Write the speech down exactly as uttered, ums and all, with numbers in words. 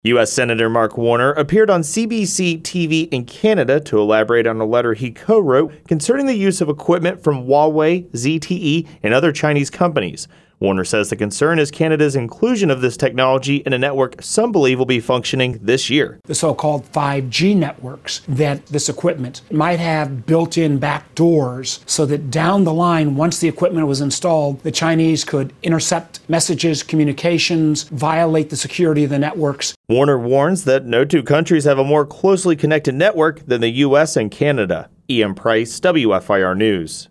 U S Senator Mark Warner appeared on C B C T V in Canada to elaborate on a letter he co-wrote concerning the use of equipment from Huawei, Z T E, and other Chinese companies. Warner says the concern is Canada's inclusion of this technology in a network some believe will be functioning this year. The so-called five G networks, that this equipment might have built-in back doors so that down the line, once the equipment was installed, the Chinese could intercept messages, communications, violate the security of the networks. Warner warns that no two countries have a more closely connected network than the U S and Canada. Ian Price, W F I R News.